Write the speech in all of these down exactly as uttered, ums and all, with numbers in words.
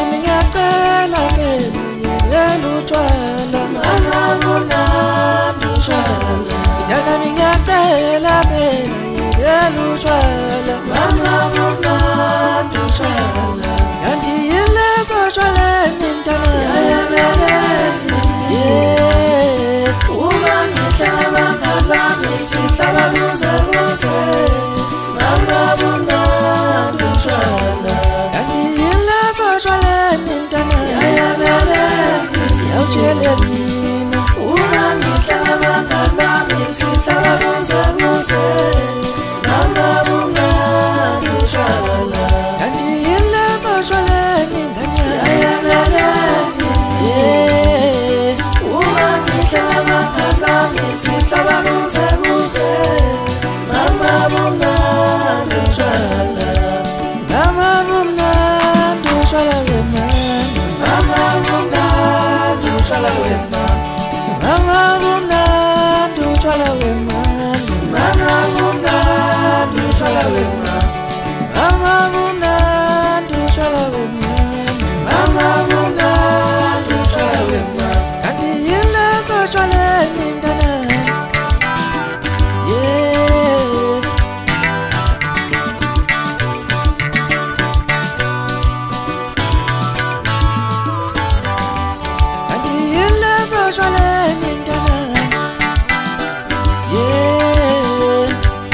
Ngidana ngiyacela bela utshwala mama bunandi utshwala Ngidana ngiyacela bela utshwala mama bunandi utshwala Kanti yileso tshwaleni mntana yeah uma ngihlaba ngabami sihlaba kuze kuze mama bunandi utshwala Kanti yileso tshwaleni mntana yawutshele mina uma ngihlaba ngabami sihlaba kuze kuze mama bunandi utshwala Kanti yileso tshwaleni ngane yeah uma ngihlaba ngabami sihlaba kuze kuze mama bunandi utshwala mama bunandi utshwala wena mama bunandi utshwala wena mama bunandi utshwala wena mama bunandi utshwala wena mama bunandi utshwala wena mama bunandi utshwala wena Kanti yileso tshwaleni mntana yeah Kanti yileso tshwaleni mntana yeah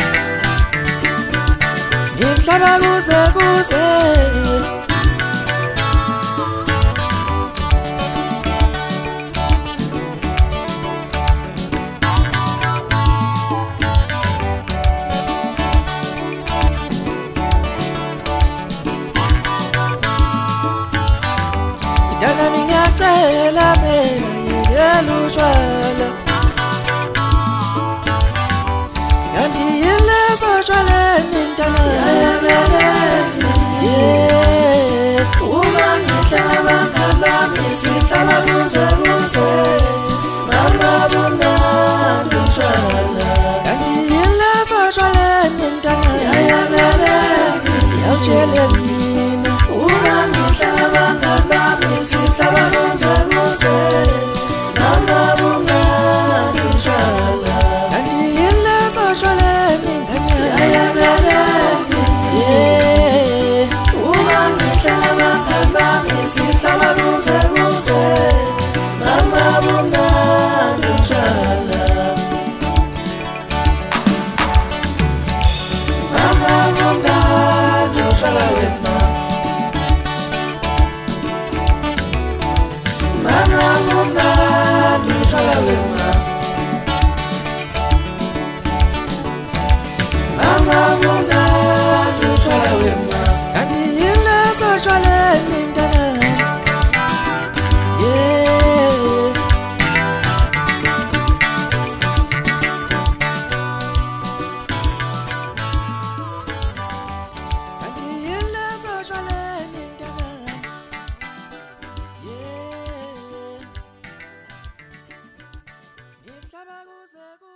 Ngimhlaba kuze kuze Ngidana ngiyacela bela utshwala Kanti yileso tshwaleni mntana yeah uma ngihlaba ngabami sihlaba kuze kuze mama bunandi utshwala Kanti yileso tshwaleni mntana yawutshele mina uma ngihlaba ngabami sihlaba kuze kuze mama bunandi utshwala Kanti yileso tshwaleni ngane yeah uma ngihlaba ngabami sihlaba kuze kuze mama bunandi utshwala mama bunandi utshwala wena mama bunandi utshwala wena mama bunandi utshwala wena Kanti yileso tshwaleni mntana yeah Kanti yileso tshwaleni mntana yeah Ngimhlaba kuze